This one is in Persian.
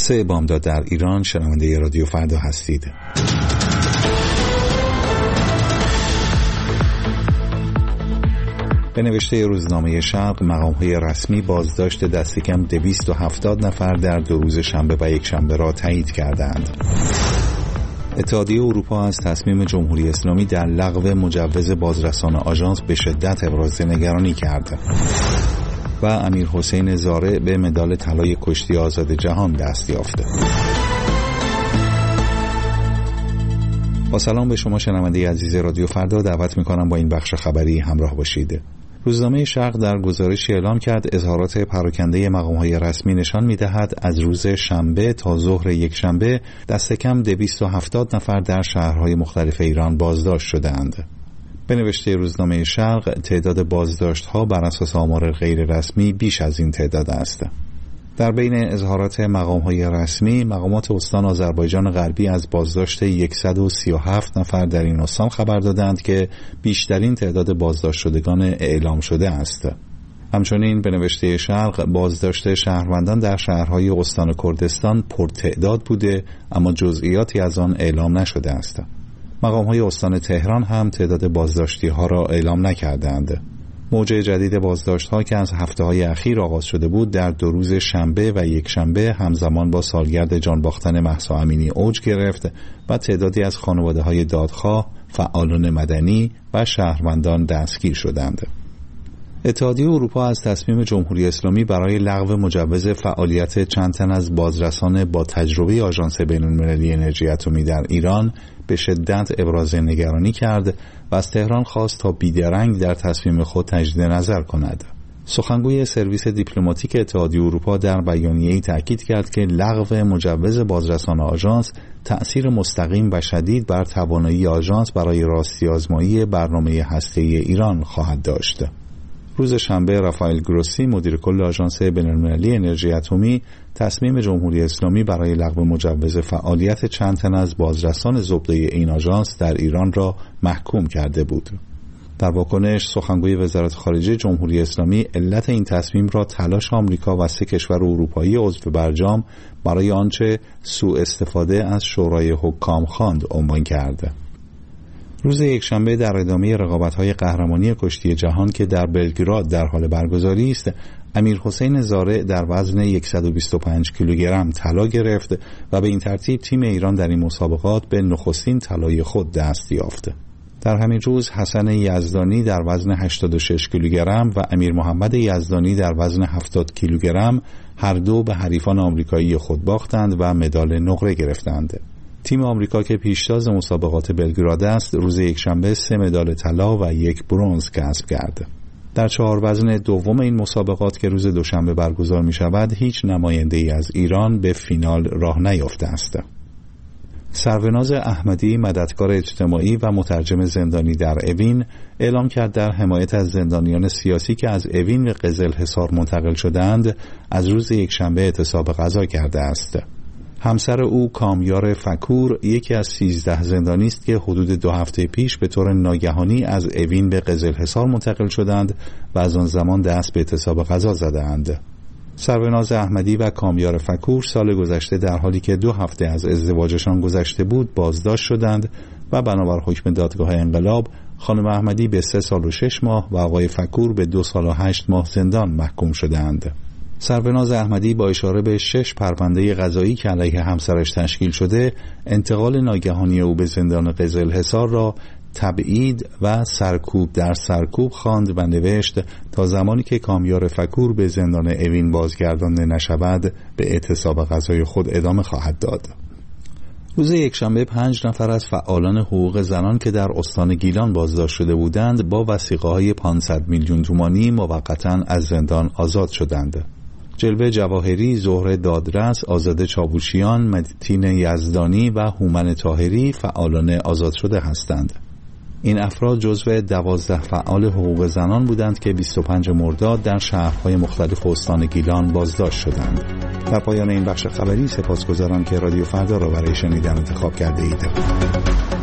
3 بامداد در ایران. شنونده رادیو فردا هستید. به نوشته روزنامه شرق، مقام‌های رسمی بازداشت دست کم 270 نفر در 2 روز شنبه و یک شنبه را تایید کردند. اتحادیه اروپا از تصمیم جمهوری اسلامی در لغو مجوز بازرسان آژانس به شدت ابراز نگرانی کرد و امیر حسین زارع به مدال طلای کشتی آزاد جهان دست یافت. با سلام به شما شنونده عزیز رادیو فردا، دعوت می‌کنم با این بخش خبری همراه باشید. روزنامه شرق در گزارشی اعلام کرد اظهارات پراکنده مقام‌های رسمی نشان می‌دهد از روز شنبه تا ظهر یک شنبه دست کم 270 نفر در شهرهای مختلف ایران بازداشت شدند. به نوشته روزنامه شرق، تعداد بازداشت‌ها بر اساس آمار غیر رسمی بیش از این تعداد است. در بین اظهارات مقام‌های رسمی، مقامات استان آذربایجان غربی از بازداشت 137 نفر در این استان خبر دادند که بیشترین تعداد بازداشت شدگان اعلام شده است. همچنین به نوشته شرق، بازداشت شهروندان در شهرهای استان کردستان پرتعداد بوده، اما جزئیاتی از آن اعلام نشده است. مقام‌های استان تهران هم تعداد بازداشتی‌ها را اعلام نکردند. موج جدید بازداشت‌ها که از هفته‌های اخیر آغاز شده بود در 2 روز شنبه و یک شنبه همزمان با سالگرد جان باختن مهسا امینی اوج گرفت و تعدادی از خانواده‌های دادخواه، فعالان مدنی و شهروندان دستگیر شدند. اتحادیه اروپا از تصمیم جمهوری اسلامی برای لغو مجوز فعالیت چند تن از بازرسان با تجربه آژانس بین‌المللی انرژی اتمی در ایران به شدت ابراز نگرانی کرد و از تهران خواست تا بیدرنگ در تصمیم خود تجدید نظر کند. سخنگوی سرویس دیپلماتیک اتحادیه اروپا در بیانیه‌ای تاکید کرد که لغو مجوز بازرسان آژانس تأثیر مستقیم و شدید بر توانایی آژانس برای راستی‌آزمایی برنامه هسته‌ای ایران خواهد داشت. روز شنبه رافائل گروسی، مدیر کل آژانس بین‌المللی انرژی اتمی، تصمیم جمهوری اسلامی برای لغو مجوز فعالیت چند تن از بازرسان زبده این آژانس در ایران را محکوم کرده بود. در واکنش، سخنگوی وزارت خارجه جمهوری اسلامی علت این تصمیم را تلاش آمریکا و 3 کشور اروپایی عضو برجام برای آنچه سوء استفاده از شورای حکام خواند عنوان کرد. روز یکشنبه در ادامه رقابت‌های قهرمانی کشتی جهان که در بلگراد در حال برگزاری است، امیر حسین زارع در وزن 125 کیلوگرم طلا گرفت و به این ترتیب تیم ایران در این مسابقات به نخستین طلای خود دست یافت. در همین روز حسن یزدانی در وزن 86 کیلوگرم و امیر محمد یزدانی در وزن 70 کیلوگرم هر دو به حریفان آمریکایی خود باختند و مدال نقره گرفتند. تیم آمریکا که پیشتاز مسابقات بلگراد است، روز یکشنبه 3 مدال طلا و 1 برنز کسب کرد. در 4 وزن دوم این مسابقات که روز دوشنبه برگزار می شود، هیچ نماینده‌ای از ایران به فینال راه نیافته است. سروناز احمدی، مددکار اجتماعی و مترجم زندانی در اوین، اعلام کرد در حمایت از زندانیان سیاسی که از اوین به قزلحصار منتقل شدند، از روز یکشنبه اعتصاب غذا کرده است. همسر او کامیار فکور یکی از 13 زندانی است که حدود 2 هفته پیش به طور ناگهانی از اوین به قزلحصار منتقل شدند و از آن زمان دست به اعتصاب غذا زدند. سروناز احمدی و کامیار فکور سال گذشته در حالی که 2 هفته از ازدواجشان گذشته بود بازداشت شدند و بنابر حکم دادگاه انقلاب خانم احمدی به 3 سال و 6 ماه و آقای فکور به 2 سال و 8 ماه زندان محکوم شدند. سروناز احمدی با اشاره به 6 پرونده قضایی که علیه همسرش تشکیل شده، انتقال ناگهانی او به زندان قزلحصار را تبعید و سرکوب در سرکوب خواند و نوشت تا زمانی که کامیار فکور به زندان اوین بازگردانده نشود به اعتصاب غذای خود ادامه خواهد داد. روز یکشنبه 5 نفر از فعالان حقوق زنان که در استان گیلان بازداشت شده بودند با وثیقه‌های 500 میلیون تومانی موقتاً از زندان آزاد شدند. جلوه جواهری، زهره دادرس، آزاده چاوشیان، متین یزدانی و هومن طاهری فعالان آزاد شده هستند. این افراد جزو 12 فعال حقوق زنان بودند که 25 مرداد در شهرهای مختلف استان گیلان بازداشت شدند. در پایان این بخش خبری سپاسگزارم که رادیو فردا را برای شنیدن انتخاب کرده اید.